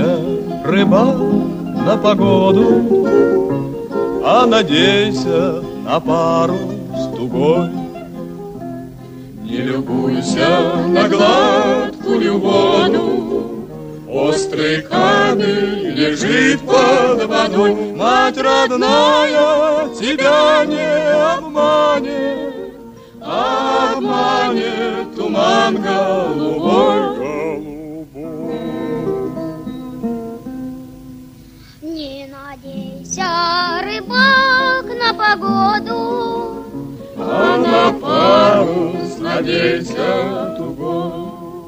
надейся, рыбак, на погоду, а надейся на парус тугой. Не любуйся на гладкую воду, острый камень лежит под водой. Мать родная тебя не обманет, обманет туман голубой. Не надейся, рыбак, на погоду, а на парус надейся тугой.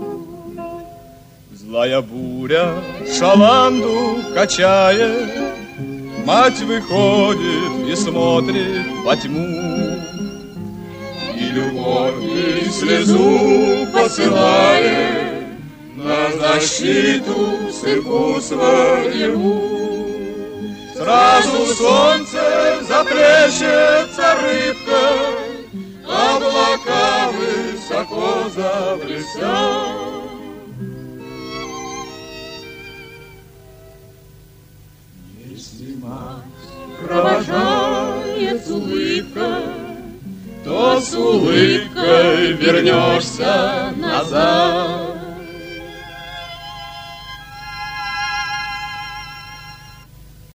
Злая буря шаланду качает, мать выходит и смотрит во тьму, и любовь и слезу посылает на защиту сынку своему. Сразу солнце заплещется рыбкой, облака высоко заблестят. Если мать провожает с улыбкой, то с улыбкой вернешься назад.